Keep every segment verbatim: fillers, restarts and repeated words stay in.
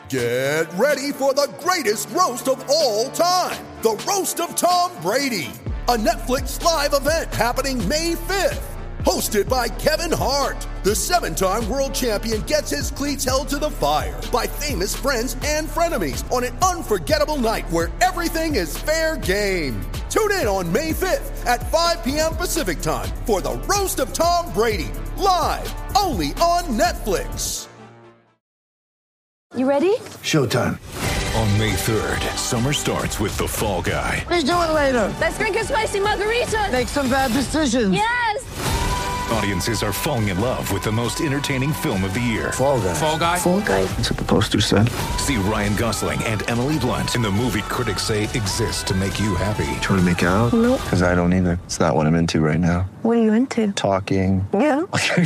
Get ready for the greatest roast of all time, the Roast of Tom Brady, a Netflix live event happening May fifth. Hosted by Kevin Hart, the seven-time world champion gets his cleats held to the fire by famous friends and frenemies on an unforgettable night where everything is fair game. Tune in on May fifth at five p.m. Pacific time for the Roast of Tom Brady, live only on Netflix. You ready? Showtime. On May third, summer starts with The Fall Guy. Let's do it later. Let's drink a spicy margarita. Make some bad decisions. Yes! Audiences are falling in love with the most entertaining film of the year. Fall Guy. Fall Guy? Fall Guy. That's what the poster said. See Ryan Gosling and Emily Blunt in the movie critics say exists to make you happy. Trying to make it out? Nope. Because I don't either. It's not what I'm into right now. What are you into? Talking. Yeah.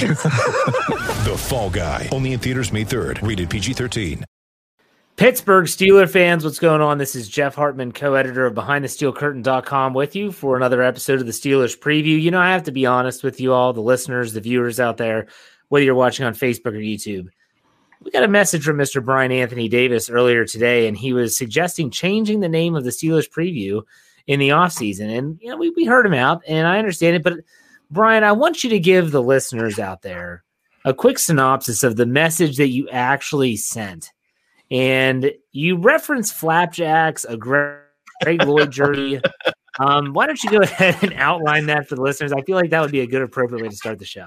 The Fall Guy. Only in theaters May third. Rated P G thirteen. Pittsburgh Steelers fans, what's going on? This is Jeff Hartman, co-editor of behind the steel curtain dot com with you for another episode of the Steelers Preview. You know, I have to be honest with you all, the listeners, the viewers out there, whether you're watching on Facebook or YouTube. We got a message from Mister Brian Anthony Davis earlier today, and he was suggesting changing the name of the Steelers Preview in the offseason. And, you know, we, we heard him out, and I understand it. But, Brian, I want you to give the listeners out there a quick synopsis of the message that you actually sent. And you reference flapjacks, a Greg, Greg Lloyd jersey. Um, why don't you go ahead and outline that for the listeners? I feel like that would be a good, appropriate way to start the show.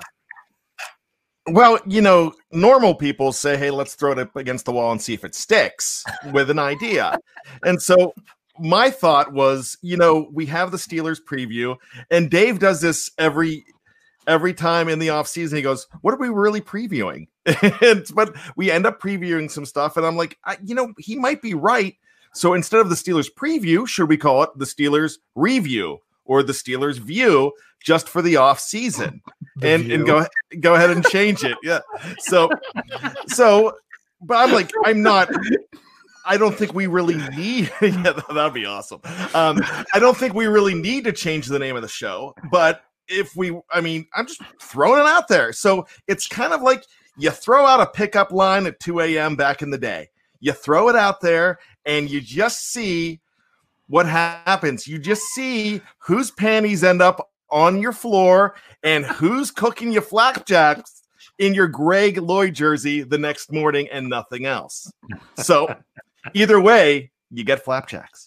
Well, you know, normal people say, hey, let's throw it up against the wall and see if it sticks with an idea. And so my thought was, you know, we have the Steelers preview, and Dave does this every every time in the offseason. He goes, what are we really previewing? and, but we end up previewing some stuff, and I'm like, I, you know, he might be right. So instead of the Steelers preview, should we call it the Steelers review or the Steelers view, just for the off season, and and go go ahead and change it? Yeah. So so, but I'm like, I'm not. I don't think we really need. Yeah, that'd be awesome. Um, I don't think we really need to change the name of the show, but if we, I mean, I'm just throwing it out there. So it's kind of like you throw out a pickup line at two a.m. back in the day. You throw it out there and you just see what happens. You just see whose panties end up on your floor and who's cooking you flapjacks in your Greg Lloyd jersey the next morning and nothing else. So either way, you get flapjacks.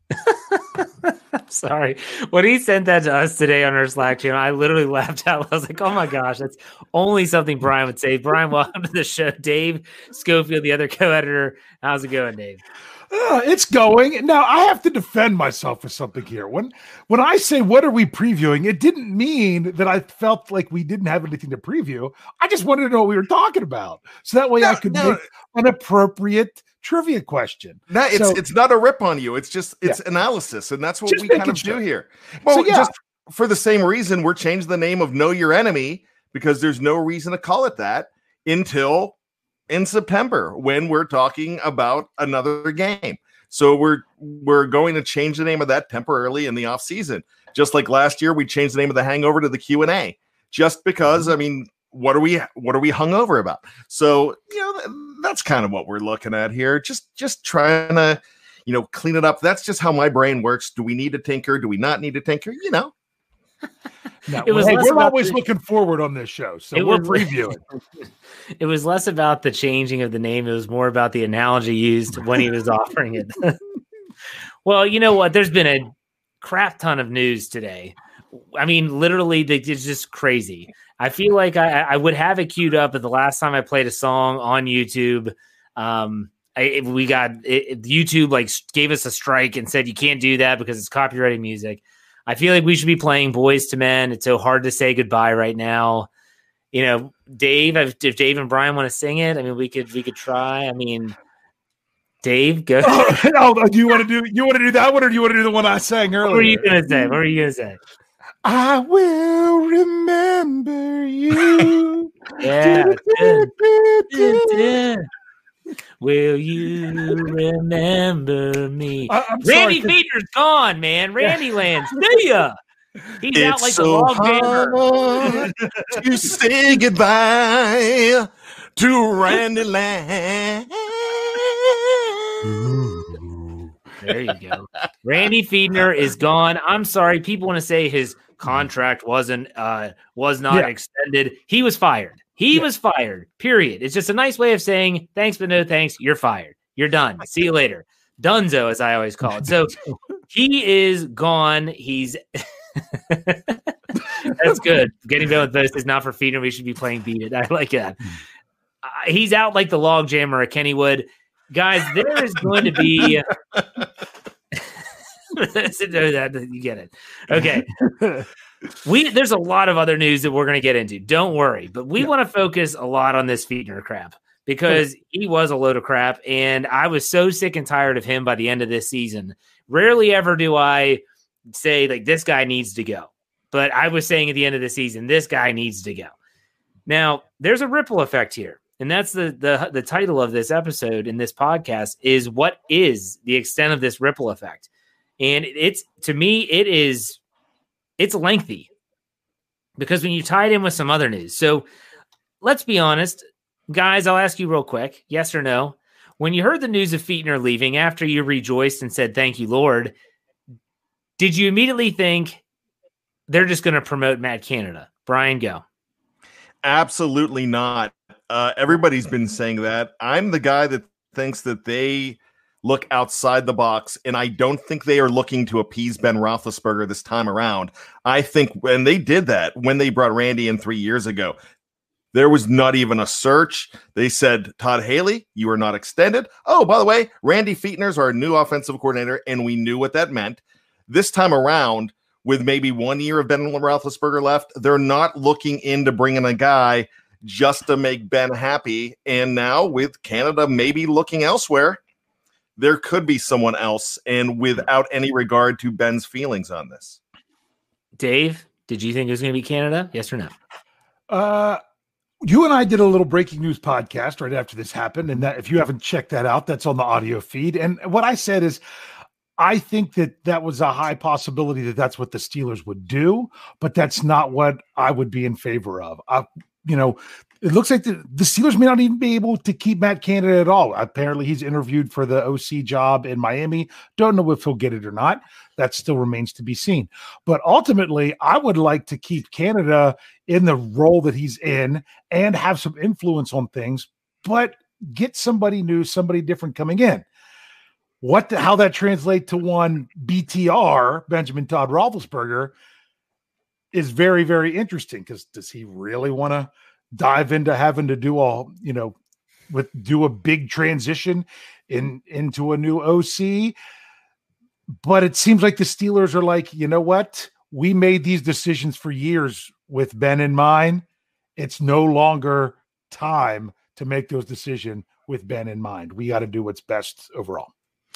Sorry. When he sent that to us today on our Slack channel, I literally laughed out. I was like, oh my gosh, that's only something Brian would say. Brian, welcome to the show. Dave Schofield, the other co-editor. How's it going, Dave? Uh, it's going. Now, I have to defend myself for something here. When when I say, what are we previewing, it didn't mean that I felt like we didn't have anything to preview. I just wanted to know what we were talking about. So that way no, I could no. make an appropriate trivia question. No, it's so, it's not a rip on you. It's just it's yeah. analysis, and that's what just we kind of sure. do here. Well, so, yeah. just for the same reason, we're changing the name of Know Your Enemy, because there's no reason to call it that until in September when we're talking about another game. So we're we're going to change the name of that temporarily in the off season, just like last year we changed the name of the Hangover to the Q and A, just because. I mean, what are we what are we hungover about? So you know. That's kind of what we're looking at here. Just, just trying to, you know, clean it up. That's just how my brain works. Do we need to tinker? Do we not need to tinker? You know, no, it was hey, we're always the, looking forward on this show, so we're was, previewing. It was less about the changing of the name. It was more about the analogy used when he was offering it. Well, you know what? There's been a crap ton of news today. I mean, literally, it's just crazy. I feel like I, I would have it queued up, but the last time I played a song on YouTube, um, I, we got it, YouTube like gave us a strike and said you can't do that because it's copyrighted music. I feel like we should be playing Boys to Men. It's so hard to say goodbye right now. You know, Dave, if, if Dave and Brian want to sing it, I mean, we could we could try. I mean, Dave, go. Oh, no, do you want to do you want to do that one, or do you want to do the one I sang earlier? What were you gonna say? What were you gonna say? I will remember you. Yeah. Will you remember me? I, Randy Feeder's gone, man. Randy Lands. See ya. He's it's out like so the log gamer. To say goodbye to Randy Land. There you go. Randy Fiedner is gone. I'm sorry. People want to say his contract wasn't uh was not Yeah. extended. He was fired. He Yeah. was fired. Period. It's just a nice way of saying thanks, but no thanks. You're fired. You're done. See you later. Dunzo, as I always call it. So he is gone. He's that's good. Getting done with this is not for Fiedner. We should be playing Beat It. I like that. Uh, he's out like the log jammer at Kennywood. Guys, there is going to be that you get it. Okay. We there's a lot of other news that we're going to get into. Don't worry, but we yeah. want to focus a lot on this Fiedner crap because he was a load of crap, and I was so sick and tired of him by the end of this season. Rarely ever do I say like this guy needs to go, but I was saying at the end of the season this guy needs to go. Now there's a ripple effect here, and that's the the the title of this episode in this podcast is what is the extent of this ripple effect, and it's to me it is. It's lengthy because when you tie it in with some other news. So let's be honest, guys, I'll ask you real quick, yes or no. When you heard the news of Fiedner leaving after you rejoiced and said, thank you, Lord, did you immediately think they're just going to promote Matt Canada? Brian, go. Absolutely not. Uh, everybody's been saying that. I'm the guy that thinks that they look outside the box, and I don't think they are looking to appease Ben Roethlisberger this time around. I think when they did that, when they brought Randy in three years ago, there was not even a search. They said, Todd Haley, you are not extended. Oh, by the way, Randy Fiedner's our new offensive coordinator, and we knew what that meant. This time around, with maybe one year of Ben Roethlisberger left, they're not looking into bringing a guy just to make Ben happy. And now with Canada maybe looking elsewhere, there could be someone else, and without any regard to Ben's feelings on this. Dave, did you think it was going to be Canada? Yes or no? Uh, you and I did a little breaking news podcast right after this happened, and that if you haven't checked that out, that's on the audio feed. And what I said is, I think that that was a high possibility that that's what the Steelers would do, but that's not what I would be in favor of. I, you know, it looks like the, the Steelers may not even be able to keep Matt Canada at all. Apparently, he's interviewed for the O C job in Miami. Don't know if he'll get it or not. That still remains to be seen. But ultimately, I would like to keep Canada in the role that he's in and have some influence on things, but get somebody new, somebody different coming in. What the, how that translates to one B T R, Benjamin Todd Roethlisberger, is very, very interesting because does he really want to dive into having to do all, you know, with do a big transition in into a new O C? But it seems like the Steelers are like, you know what? We made these decisions for years with Ben in mind. It's no longer time to make those decisions with Ben in mind. We got to do what's best overall.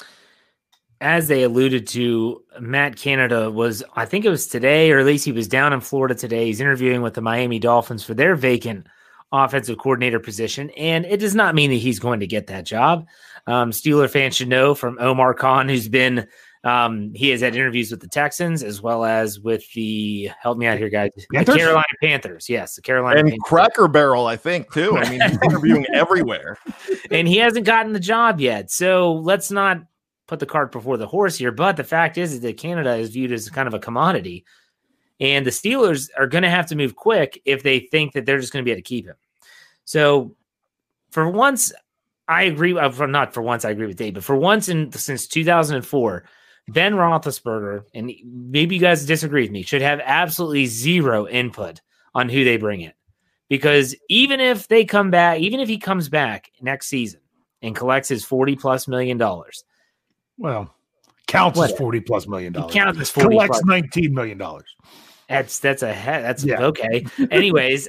As they alluded to, Matt Canada was, I think it was today, or at least he was down in Florida today. He's interviewing with the Miami Dolphins for their vacant offensive coordinator position. And it does not mean that he's going to get that job. Um, Steeler fans should know from Omar Khan, who's been, um, he has had interviews with the Texans as well as with the, help me out here, guys, the Carolina Panthers. Yes, the Carolina and Panthers. Cracker Barrel, I think, too. I mean, he's interviewing everywhere. And he hasn't gotten the job yet. So let's not put the cart before the horse here, but the fact is, is that Canada is viewed as kind of a commodity, and the Steelers are going to have to move quick if they think that they're just going to be able to keep him. So for once, I agree. For not for once, I agree with Dave, but for once in since two thousand four, Ben Roethlisberger, and maybe you guys disagree with me, should have absolutely zero input on who they bring in, because even if they come back, even if he comes back next season and collects his forty plus million dollars. Well, counts what? as forty plus million dollars. Counts as forty collects plus. nineteen million dollars. That's that's a that's yeah. okay. Anyways,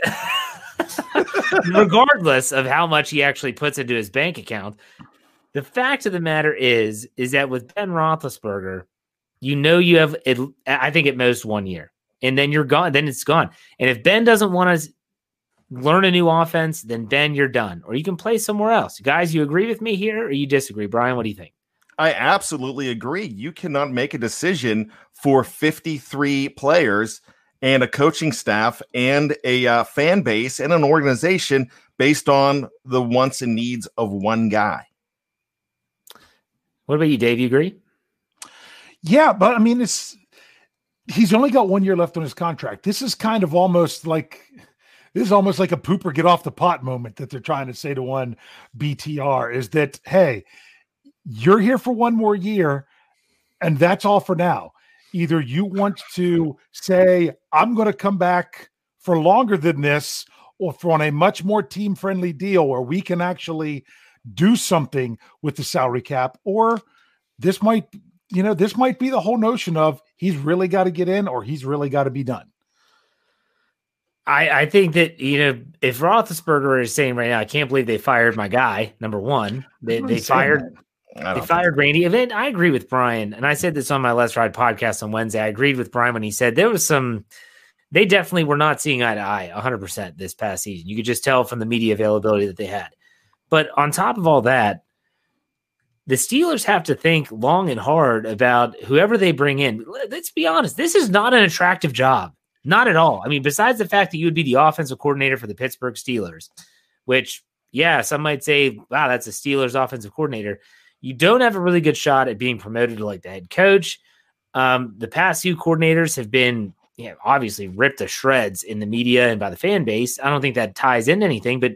regardless of how much he actually puts into his bank account, the fact of the matter is is that with Ben Roethlisberger, you know you have it, I think at most one year, and then you're gone. Then it's gone. And if Ben doesn't want to learn a new offense, then Ben, you're done, or you can play somewhere else. Guys, you agree with me here, or you disagree? Brian, what do you think? I absolutely agree. You cannot make a decision for fifty-three players and a coaching staff and a uh, fan base and an organization based on the wants and needs of one guy. What about you, Dave? You agree? Yeah, but I mean, it's he's only got one year left on his contract. This is kind of almost like this is almost like a pooper get off the pot moment that they're trying to say to one B T R is that, hey, you're here for one more year, and that's all for now. Either you want to say, I'm going to come back for longer than this, or for on a much more team-friendly deal where we can actually do something with the salary cap, or this might, you know, this might be the whole notion of he's really got to get in or he's really got to be done. I, I think that, you know, if Roethlisberger is saying right now, I can't believe they fired my guy, number one, they, they fired they fired Randy. And then I agree with Brian, and I said this on my Let's Ride podcast on Wednesday. I agreed with Brian when he said there was some, they definitely were not seeing eye to eye one hundred percent this past season. You could just tell from the media availability that they had. But on top of all that, the Steelers have to think long and hard about whoever they bring in. Let's be honest, this is not an attractive job. Not at all. I mean, besides the fact that you would be the offensive coordinator for the Pittsburgh Steelers, which, yeah, some might say, wow, that's a Steelers offensive coordinator. You don't have a really good shot at being promoted to like the head coach. Um, the past few coordinators have been, you know, obviously ripped to shreds in the media and by the fan base. I don't think that ties into anything, but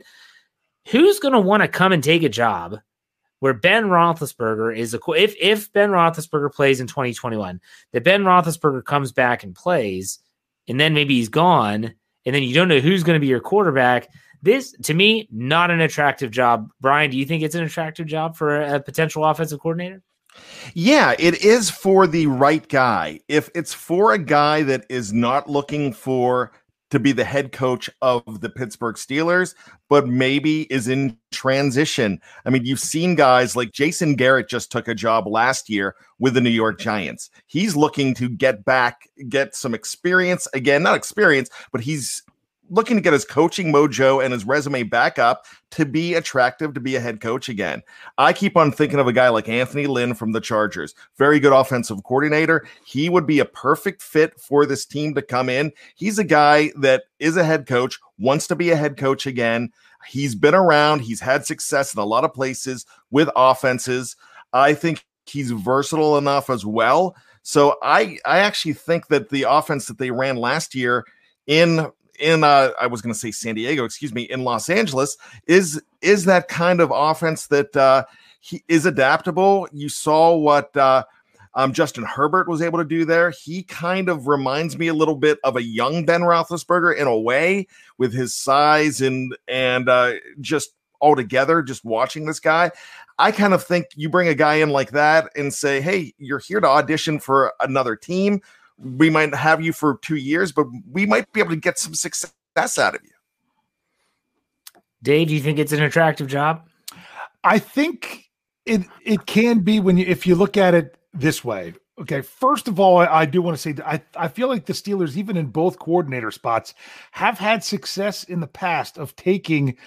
who's going to want to come and take a job where Ben Roethlisberger is a if if Ben Roethlisberger plays in twenty twenty-one, that Ben Roethlisberger comes back and plays, and then maybe he's gone, and then you don't know who's going to be your quarterback. This, to me, not an attractive job. Brian, do you think it's an attractive job for a, a potential offensive coordinator? Yeah, it is for the right guy. If it's for a guy that is not looking for to be the head coach of the Pittsburgh Steelers, but maybe is in transition. I mean, you've seen guys like Jason Garrett just took a job last year with the New York Giants. He's looking to get back, get some experience. Again, not experience, but he's looking to get his coaching mojo and his resume back up to be attractive, to be a head coach again. I keep on thinking of a guy like Anthony Lynn from the Chargers, very good offensive coordinator. He would be a perfect fit for this team to come in. He's a guy that is a head coach, wants to be a head coach again. He's been around. He's had success in a lot of places with offenses. I think he's versatile enough as well. So I, I actually think that the offense that they ran last year in in uh, I was going to say San Diego, excuse me, in Los Angeles is is that kind of offense that uh, he is adaptable. You saw what uh, um, Justin Herbert was able to do there. He kind of reminds me a little bit of a young Ben Roethlisberger in a way, with his size and and uh, just altogether, just watching this guy. I kind of think you bring a guy in like that and say, hey, you're here to audition for another team. We might have you for two years, but we might be able to get some success out of you. Dave, do you think it's an attractive job? I think it it can be when you if you look at it this way. Okay, first of all, I, I do want to say that I, I feel like the Steelers, even in both coordinator spots, have had success in the past of taking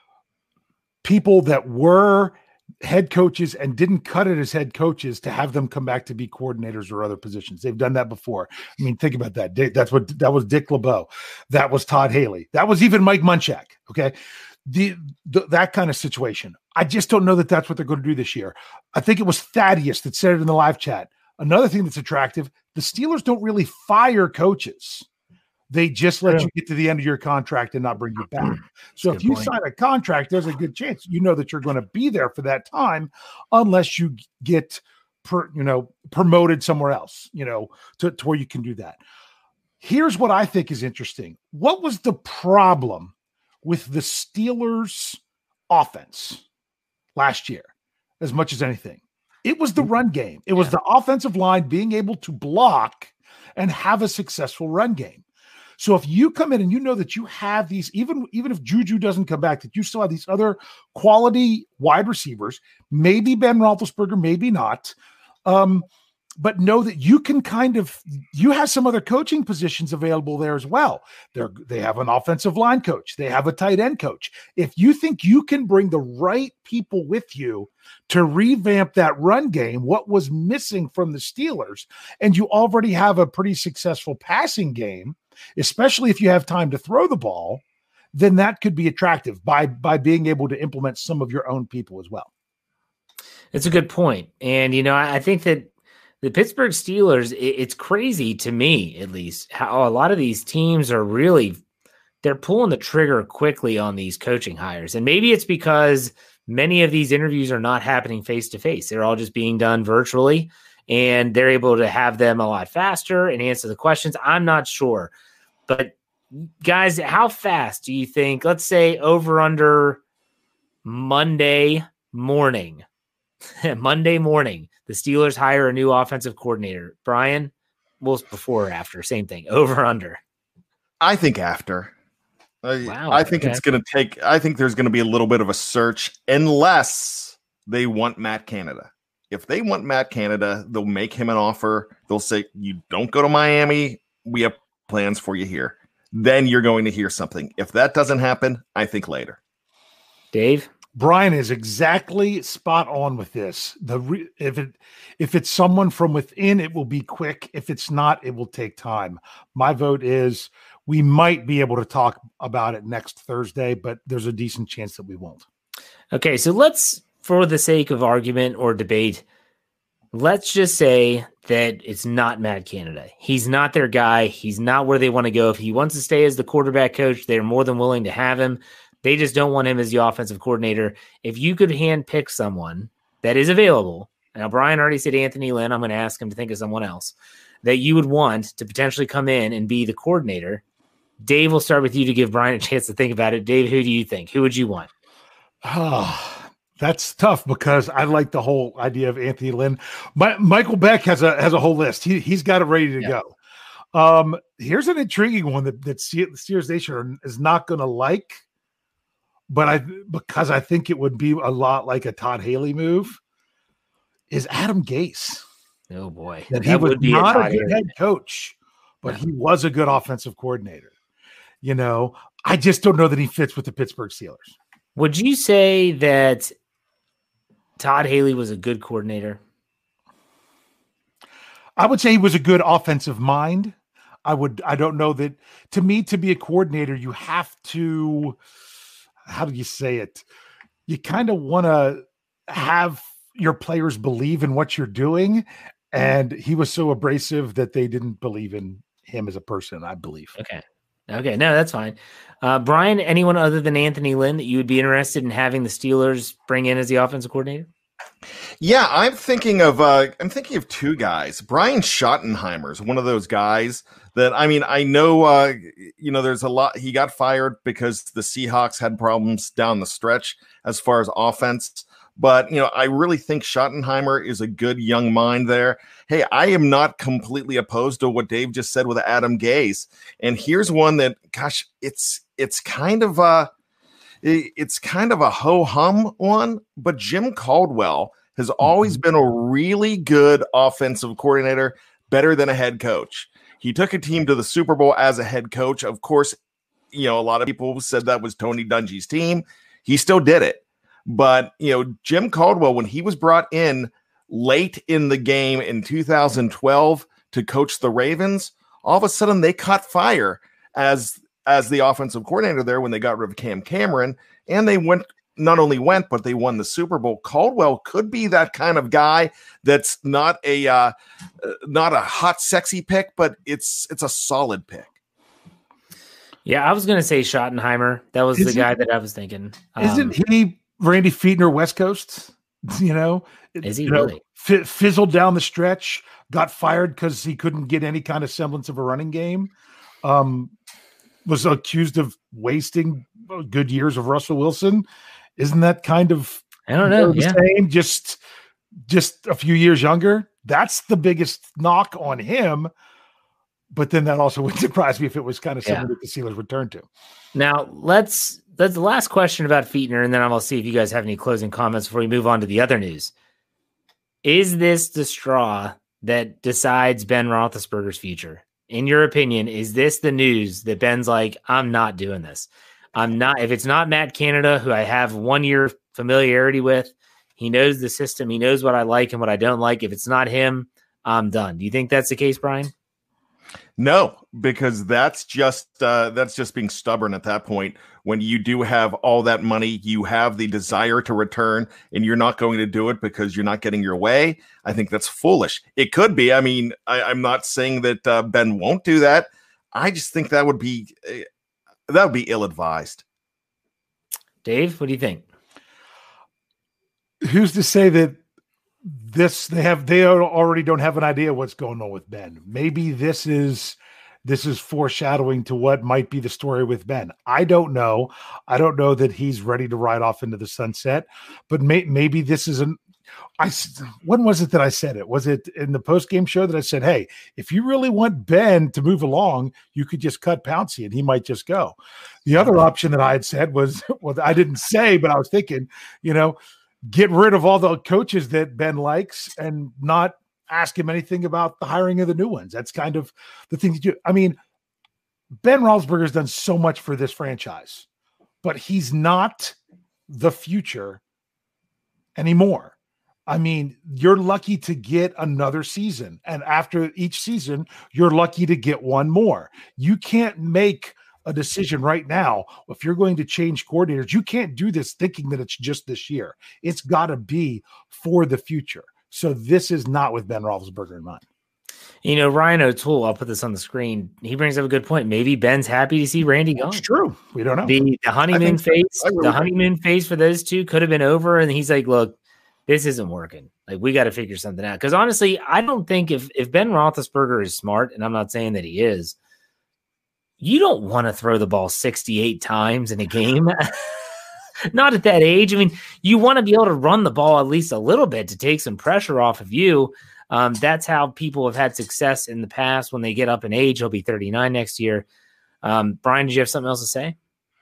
people that were head coaches and didn't cut it as head coaches to have them come back to be coordinators or other positions. They've done that before. I mean, think about that. That's what that was Dick LeBeau. That was Todd Haley. That was even Mike Munchak. Okay. The, the that kind of situation. I just don't know that that's what they're going to do this year. I think it was Thaddeus that said it in the live chat. Another thing that's attractive, the Steelers don't really fire coaches. They just let yeah. you get to the end of your contract and not bring you back. So if you point. sign a contract, there's a good chance you know that you're going to be there for that time, unless you get, per, you know, promoted somewhere else, you know, to, to where you can do that. Here's what I think is interesting. What was the problem with the Steelers' offense last year, as much as anything? It was the run game. It was yeah. the offensive line being able to block and have a successful run game. So if you come in and you know that you have these, even, even if Juju doesn't come back, that you still have these other quality wide receivers, maybe Ben Roethlisberger, maybe not, um, but know that you can kind of, you have some other coaching positions available there as well. They're, they have an offensive line coach. They have a tight end coach. If you think you can bring the right people with you to revamp that run game, what was missing from the Steelers, and you already have a pretty successful passing game, especially if you have time to throw the ball, then that could be attractive by, by being able to implement some of your own people as well. It's a good point. And, you know, I think that the Pittsburgh Steelers, it, it's crazy to me, at least, how a lot of these teams are really, they're pulling the trigger quickly on these coaching hires. And maybe it's because many of these interviews are not happening face-to-face. They're all just being done virtually, and they're able to have them a lot faster and answer the questions. I'm not sure. But, guys, how fast do you think, let's say over under Monday morning, Monday morning, the Steelers hire a new offensive coordinator? Brian, well, before or after, same thing, over under. I think after. I, Wow, I think okay. it's going to take, I think there's going to be a little bit of a search unless they want Matt Canada. If they want Matt Canada, they'll make him an offer. They'll say, you don't go to Miami. We have plans for you here. Then you're going to hear something. If that doesn't happen, I think later. Dave? Brian is exactly spot on with this. The re- if it if it's someone from within, it will be quick. If it's not, it will take time. My vote is we might be able to talk about it next Thursday, but there's a decent chance that we won't. Okay, so let's, for the sake of argument or debate, let's just say that it's not Matt Canada. He's not their guy. He's not where they want to go. If he wants to stay as the quarterback coach, they're more than willing to have him. They just don't want him as the offensive coordinator. If you could handpick someone that is available, now Brian already said Anthony Lynn, I'm going to ask him to think of someone else, that you would want to potentially come in and be the coordinator. Dave, will start with you to give Brian a chance to think about it. Dave, who do you think? Who would you want? Oh, that's tough because I like the whole idea of Anthony Lynn. My, Michael Beck has a has a whole list. He, he's got it ready to Yeah. go. Um, here's an intriguing one that, that Steelers Nation is not going to like. But I, because I think it would be a lot like a Todd Haley move, is Adam Gase. Oh boy, That he was would be not a, a, Todd good Haley. head coach, but he was a good offensive coordinator. You know, I just don't know that he fits with the Pittsburgh Steelers. Would you say that Todd Haley was a good coordinator? I would say he was a good offensive mind. I would, I don't know that to me, to be a coordinator, you have to, how do you say it? You kind of want to have your players believe in what you're doing. And he was so abrasive that they didn't believe in him as a person, I believe. Okay. Okay. No, that's fine. Uh, Brian, anyone other than Anthony Lynn that you would be interested in having the Steelers bring in as the offensive coordinator? Yeah, I'm thinking of uh, I'm thinking of two guys. Brian Schottenheimer is one of those guys that, I mean, I know, uh, you know, there's a lot. He got fired because the Seahawks had problems down the stretch as far as offense. But, you know, I really think Schottenheimer is a good young mind there. Hey, I am not completely opposed to what Dave just said with Adam Gase. And here's one that, gosh, it's it's kind of a it's kind of a ho-hum one, but Jim Caldwell has always been a really good offensive coordinator, better than a head coach. He took a team to the Super Bowl as a head coach. Of course, you know, a lot of people said that was Tony Dungy's team. He still did it. But, you know, Jim Caldwell, when he was brought in late in the game in two thousand twelve to coach the Ravens, all of a sudden they caught fire as as the offensive coordinator there when they got rid of Cam Cameron, and they went not only went, but they won the Super Bowl. Caldwell could be that kind of guy that's not a uh, not a hot, sexy pick, but it's it's a solid pick. Yeah, I was going to say Schottenheimer. That was Is the he- guy that I was thinking. Um, Isn't he Randy Fiedner West Coast? You know, Is he you know, really? fi- fizzled down the stretch, got fired because he couldn't get any kind of semblance of a running game. Um, was accused of wasting good years of Russell Wilson. Isn't that kind of I don't know. the Yeah. same? Just just a few years younger. That's the biggest knock on him. But then that also wouldn't surprise me if it was kind of Yeah. similar to the Steelers' return to. Now, let's that's the last question about Fiedner, and then I'll see if you guys have any closing comments before we move on to the other news. Is this the straw that decides Ben Roethlisberger's future? In your opinion, is this the news that Ben's like, I'm not doing this? I'm not. If it's not Matt Canada, who I have one year familiarity with, he knows the system. He knows what I like and what I don't like. If it's not him, I'm done. Do you think that's the case, Brian? No, because that's just uh, that's just being stubborn at that point. When you do have all that money, you have the desire to return, and you're not going to do it because you're not getting your way. I think that's foolish. It could be. I mean, I, I'm not saying that uh, Ben won't do that. I just think that would be uh, that would be ill-advised. Dave, what do you think? Who's to say that this they have they already don't have an idea what's going on with Ben? Maybe this is this is foreshadowing to what might be the story with Ben. I don't know. I don't know that he's ready to ride off into the sunset, but may, maybe this is an I when was it that I said it? Was it in the post-game show that I said, hey, if you really want Ben to move along, you could just cut Pouncey and he might just go. The other option that I had said was, well, I didn't say, but I was thinking, you know, get rid of all the coaches that Ben likes and not ask him anything about the hiring of the new ones. That's kind of the thing to do. I mean, Ben Roethlisberger has done so much for this franchise, but he's not the future anymore. I mean, you're lucky to get another season. And after each season, you're lucky to get one more. You can't make a decision right now. If you're going to change coordinators, you can't do this thinking that it's just this year. It's got to be for the future. So this is not with Ben Roethlisberger in mind. You know, Ryan O'Toole, I'll put this on the screen. He brings up a good point. Maybe Ben's happy to see Randy gone. It's true. We don't know. The, the honeymoon phase, really the honeymoon phase for those two could have been over. And he's like, look, this isn't working. Like, we got to figure something out. Because honestly, I don't think if, if Ben Roethlisberger is smart, and I'm not saying that he is, you don't want to throw the ball sixty-eight times in a game. Not at that age. I mean, you want to be able to run the ball at least a little bit to take some pressure off of you. Um, that's how people have had success in the past when they get up in age. He'll be thirty-nine next year. Um, Brian, did you have something else to say?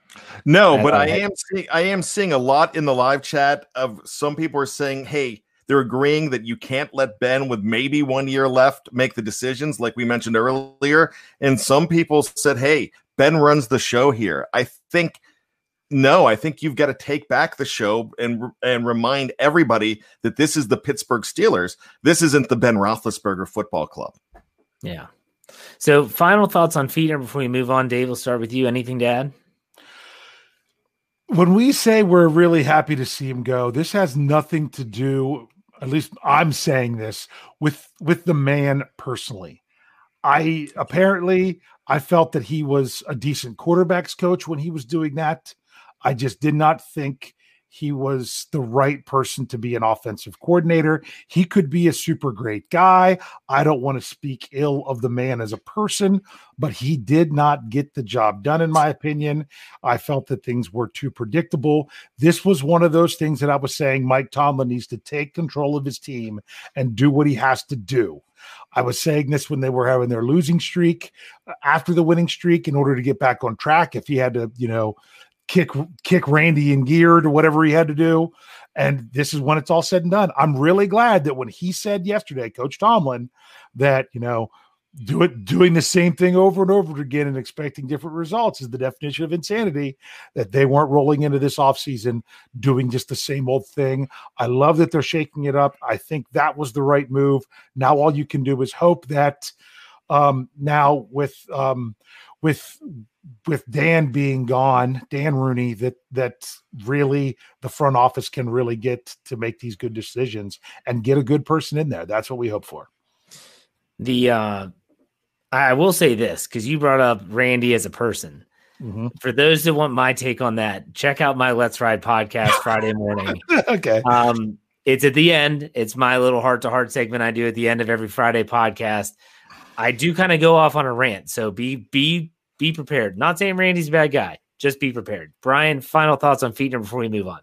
No, but I am seeing, I am seeing a lot in the live chat of some people are saying, hey, they're agreeing that you can't let Ben with maybe one year left make the decisions like we mentioned earlier. And some people said, hey, Ben runs the show here. I think, no, I think you've got to take back the show and, and remind everybody that this is the Pittsburgh Steelers. This isn't the Ben Roethlisberger Football Club. Yeah. So final thoughts on Fiedner before we move on. Dave, we'll start with you. Anything to add? When we say we're really happy to see him go, this has nothing to do, at least I'm saying this, with, with the man personally. I apparently, I felt that he was a decent quarterbacks coach when he was doing that. I just did not think he was the right person to be an offensive coordinator. He could be a super great guy. I don't want to speak ill of the man as a person, but he did not get the job done, in my opinion. I felt that things were too predictable. This was one of those things that I was saying Mike Tomlin needs to take control of his team and do what he has to do. I was saying this when they were having their losing streak, after the winning streak, in order to get back on track. If he had to, you know, kick kick Randy in gear or whatever he had to do. And this is when it's all said and done. I'm really glad that when he said yesterday, Coach Tomlin, that, you know, do it, doing the same thing over and over again and expecting different results is the definition of insanity, that they weren't rolling into this offseason doing just the same old thing. I love that they're shaking it up. I think that was the right move. Now all you can do is hope that um, now with um, with with Dan being gone, Dan Rooney, that that really the front office can really get to make these good decisions and get a good person in there. That's what we hope for. The uh, I will say this, because you brought up Randy as a person. Mm-hmm. For those that want my take on that, check out my Let's Ride podcast Friday morning. Okay. Um, it's at the end. It's my little heart-to-heart segment I do at the end of every Friday podcast. I do kind of go off on a rant, so be be be prepared. Not saying Randy's a bad guy. Just be prepared. Brian, final thoughts on Fiedner before we move on.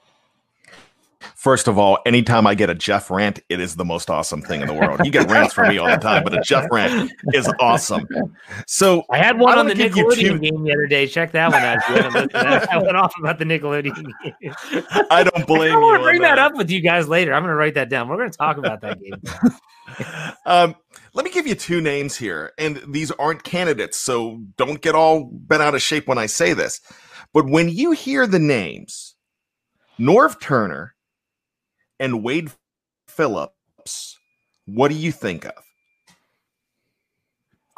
First of all, anytime I get a Jeff rant, it is the most awesome thing in the world. You get rants from me all the time, but a Jeff rant is awesome. So I had one I on the Nickelodeon two... game the other day. Check that one out. I went off about the Nickelodeon game. I don't blame I you. want to bring that up with you guys later. I'm going to write that down. We're going to talk about that game. um, let me give you two names here, and these aren't candidates, so don't get all bent out of shape when I say this. But when you hear the names Norv Turner and Wade Phillips, what do you think of?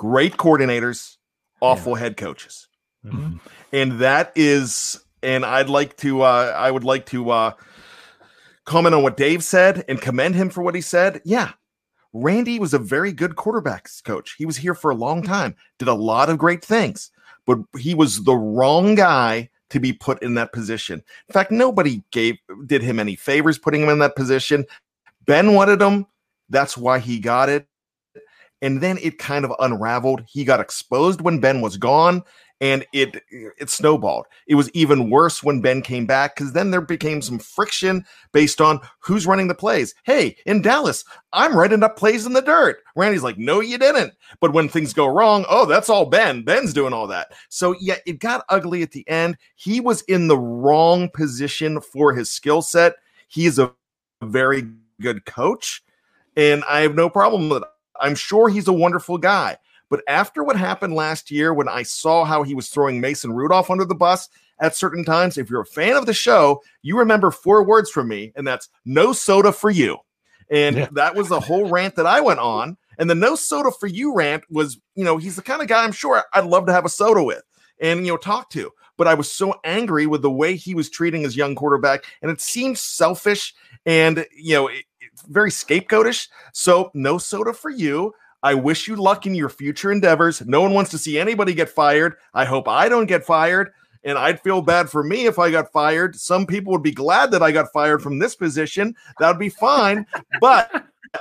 great coordinators, awful yeah. head coaches. Mm-hmm. And that is, and I'd like to, uh, I would like to uh, comment on what Dave said and commend him for what he said. Yeah. Randy was a very good quarterbacks coach. He was here for a long time, did a lot of great things, but he was the wrong guy to be put in that position. In fact, nobody gave did him any favors putting him in that position. Ben wanted him. That's why he got it. And then it kind of unraveled. He got exposed when Ben was gone, and it it snowballed. It was even worse when Ben came back, because then there became some friction based on who's running the plays. Hey, in Dallas, I'm writing up plays in the dirt. Randy's like, no, you didn't. But when things go wrong, oh, that's all Ben. Ben's doing all that. So, yeah, it got ugly at the end. He was in the wrong position for his skill set. He is a very good coach, and I have no problem with it. I'm sure he's a wonderful guy. But after what happened last year, when I saw how he was throwing Mason Rudolph under the bus at certain times, if you're a fan of the show, you remember four words from me, and that's no soda for you. And yeah. that was the whole rant that I went on. And the no soda for you rant was, you know, he's the kind of guy I'm sure I'd love to have a soda with and, you know, talk to. But I was so angry with the way he was treating his young quarterback, and it seemed selfish and, you know, it, it's very scapegoatish. So no soda for you. I wish you luck in your future endeavors. No one wants to see anybody get fired. I hope I don't get fired, and I'd feel bad for me if I got fired. Some people would be glad that I got fired from this position. That would be fine. But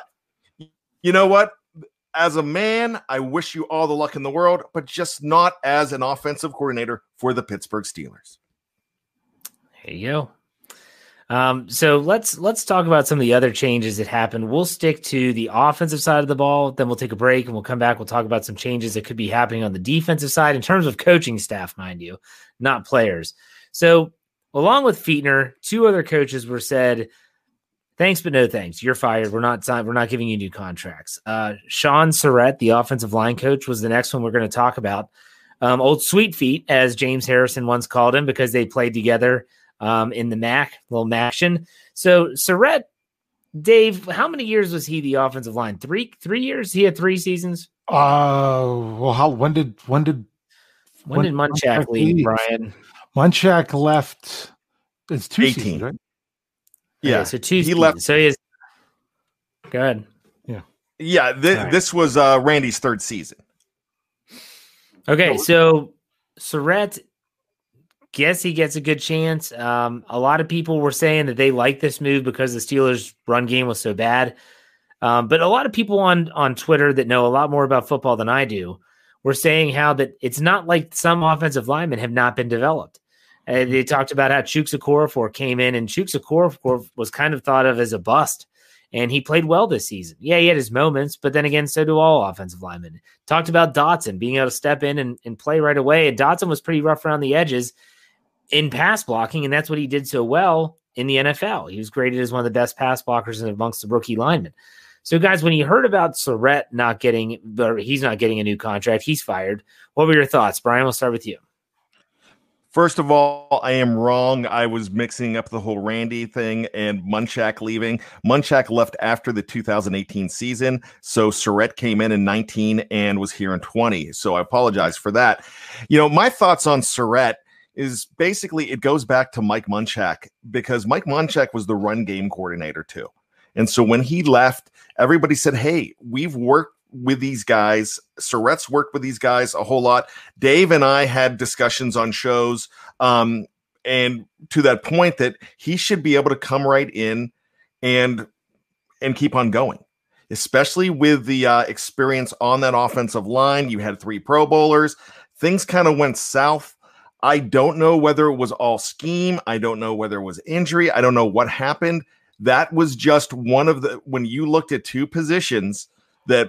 you know what? As a man, I wish you all the luck in the world, but just not as an offensive coordinator for the Pittsburgh Steelers. There you go. Um, so let's let's talk about some of the other changes that happened. We'll stick to the offensive side of the ball, then we'll take a break and we'll come back. We'll talk about some changes that could be happening on the defensive side in terms of coaching staff, mind you, not players. So along with Fichtner, two other coaches were said, thanks, but no thanks. You're fired. We're not we're not giving you new contracts. Uh, Shaun Sarrett, the offensive line coach, was the next one we're going to talk about. Um, old Sweet Feet, as James Harrison once called him, because they played together Um, in the M A C, little Maction. So Sarrett, Dave, how many years was he the offensive line? Three, three years. He had three seasons. Uh, well, how? When did when did when, when did Munchak leave, leave, Brian? Munchak left. It's two eighteen, seasons, right? Yeah, okay, so two. He seasons. left. So he is. Go ahead. Yeah, yeah. Th- right. This was uh, Randy's third season. Okay, so Sarrett. Guess he gets a good chance. Um, a lot of people were saying that they liked this move because the Steelers' run game was so bad. Um, but a lot of people on, on Twitter that know a lot more about football than I do were saying how that it's not like some offensive linemen have not been developed. Uh, they talked about how Chuks Okorafor came in, and Chuks Okorafor was kind of thought of as a bust, and he played well this season. Yeah, he had his moments, but then again, so do all offensive linemen. Talked about Dotson being able to step in and, and play right away, and Dotson was pretty rough around the edges in pass blocking, and that's what he did so well in the N F L. He was graded as one of the best pass blockers amongst the rookie linemen. So, guys, when you heard about Sarrett not getting, or he's not getting a new contract, he's fired. What were your thoughts, Brian? We'll start with you. First of all, I am wrong. I was mixing up the whole Randy thing and Munchak leaving. Munchak left after the two thousand eighteen season, so Sarrett came in in nineteen and was here in twenty. So I apologize for that. You know, my thoughts on Sarrett is basically it goes back to Mike Munchak, because Mike Munchak was the run game coordinator too. And so when he left, everybody said, hey, we've worked with these guys. Sarrett's worked with these guys a whole lot. Dave and I had discussions on shows, um, and to that point that he should be able to come right in and and keep on going, especially with the uh, experience on that offensive line. You had three Pro Bowlers. Things kind of went south. I don't know whether it was all scheme. I don't know whether it was injury. I don't know what happened. That was just one of the, when you looked at two positions that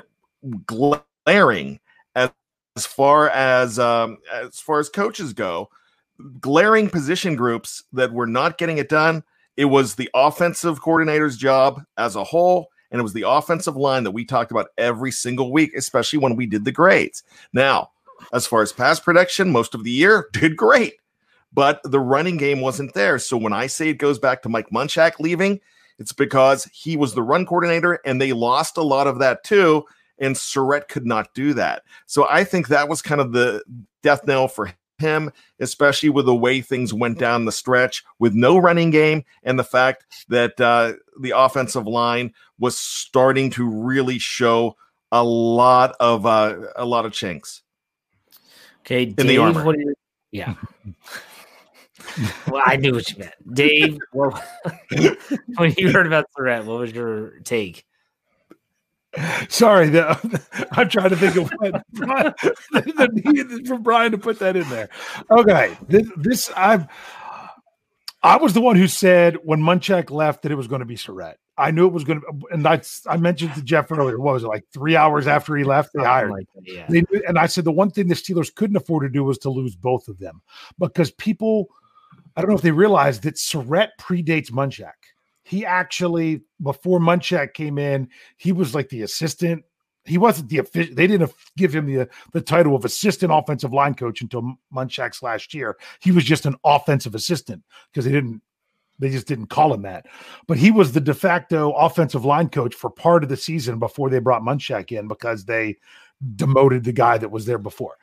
glaring as, as far as, um, as far as coaches go, glaring position groups that were not getting it done. It was the offensive coordinator's job as a whole, and it was the offensive line that we talked about every single week, especially when we did the grades. Now, as far as pass protection, most of the year did great, but the running game wasn't there. So when I say it goes back to Mike Munchak leaving, it's because he was the run coordinator and they lost a lot of that too. and Surratt could not do that. So I think that was kind of the death knell for him, especially with the way things went down the stretch with no running game and the fact that uh, the offensive line was starting to really show a lot of uh, a lot of chinks. Okay, in Dave, the armor. what do you, yeah. Well, I knew what you meant, Dave. Well, when you heard about Surratt, what was your take? Sorry, the, I'm trying to think of what Brian, the need for Brian to put that in there. Okay, this, this I've I was the one who said when Munchak left that it was going to be Surratt. I knew it was going to, and I I mentioned to Jeff earlier. What was it, like three hours after he left? They hired. Like that, yeah. They, and I said the one thing the Steelers couldn't afford to do was to lose both of them because people, I don't know if they realized that Surratt predates Munchak. He actually, before Munchak came in, he was like the assistant. He wasn't the official. They didn't give him the, the title of assistant offensive line coach until Munchak's last year. He was just an offensive assistant because they didn't, they just didn't call him that. But he was the de facto offensive line coach for part of the season before they brought Munchak in because they demoted the guy that was there before.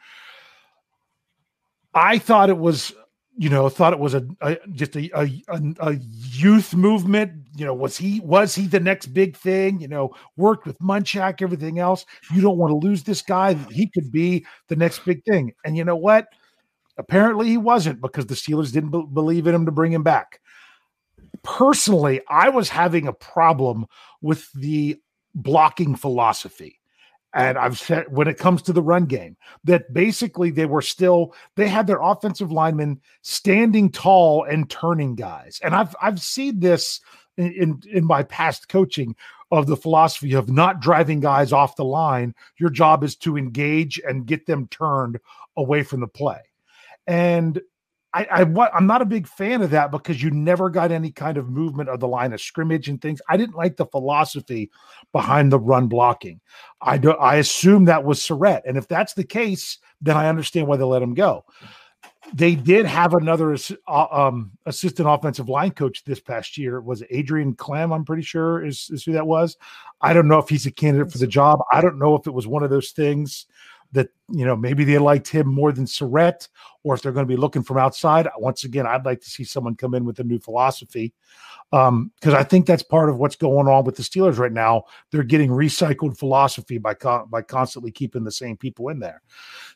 I thought it was, you know, thought it was a, a just a, a a youth movement. You know, was he was he the next big thing? You know, worked with Munchak, everything else. You don't want to lose this guy. He could be the next big thing. And you know what? Apparently he wasn't because the Steelers didn't be- believe in him to bring him back. Personally, I was having a problem with the blocking philosophy. And I've said when it comes to the run game that basically they were still, they had their offensive linemen standing tall and turning guys. And I've, I've seen this in, in, in my past coaching of the philosophy of not driving guys off the line. Your job is to engage and get them turned away from the play. And I, I, I'm not a big fan of that because you never got any kind of movement of the line of scrimmage and things. I didn't like the philosophy behind the run blocking. I do, I assume that was Surratt. And if that's the case, then I understand why they let him go. They did have another uh, um, assistant offensive line coach this past year. Was it Adrian Clem? I'm pretty sure is, is who that was. I don't know if he's a candidate for the job. I don't know if it was one of those things that, you know, maybe they liked him more than Surratt, or if they're going to be looking from outside. Once again, I'd like to see someone come in with a new philosophy um, because I think that's part of what's going on with the Steelers right now. They're getting recycled philosophy by co- by constantly keeping the same people in there.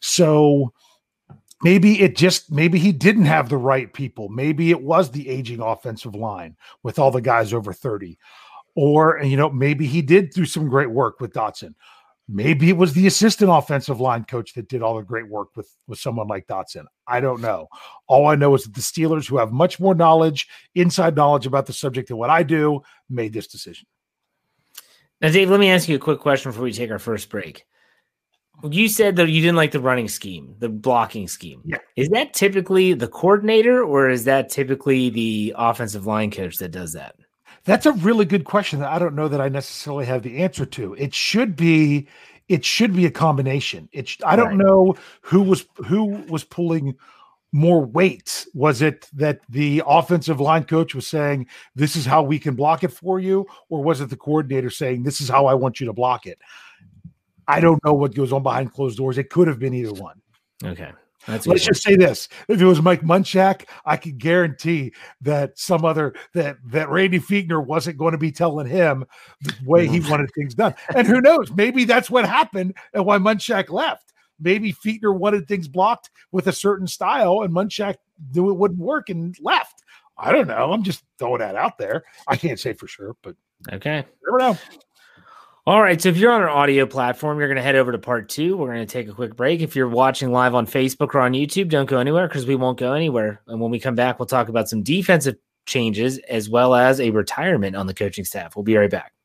So maybe it just, maybe he didn't have the right people. Maybe it was the aging offensive line with all the guys over thirty. Or, you know, maybe he did do some great work with Dotson. Maybe it was the assistant offensive line coach that did all the great work with, with someone like Dotson. I don't know. All I know is that the Steelers, who have much more knowledge, inside knowledge about the subject than what I do, made this decision. Now, Dave, let me ask you a quick question before we take our first break. You said that you didn't like the running scheme, the blocking scheme. Yeah. Is that typically the coordinator or is that typically the offensive line coach that does that? That's a really good question that I don't know that I necessarily have the answer to. It should be, it should be a combination. It, I don't Right. know who was who was pulling more weight. Was it that the offensive line coach was saying, "This is how we can block it for you," or was it the coordinator saying, "This is how I want you to block it"? I don't know what goes on behind closed doors. It could have been either one. Okay. That's Let's just say this. If it was Mike Munchak, I could guarantee that some other that that Randy Fichtner wasn't going to be telling him the way he wanted things done. And who knows? Maybe that's what happened and why Munchak left. Maybe Fichtner wanted things blocked with a certain style and Munchak knew it wouldn't work and left. I don't know. I'm just throwing that out there. I can't say for sure, but Okay. never know. All right. So if you're on our audio platform, you're going to head over to part two. We're going to take a quick break. If you're watching live on Facebook or on YouTube, don't go anywhere because we won't go anywhere. And when we come back, we'll talk about some defensive changes as well as a retirement on the coaching staff. We'll be right back.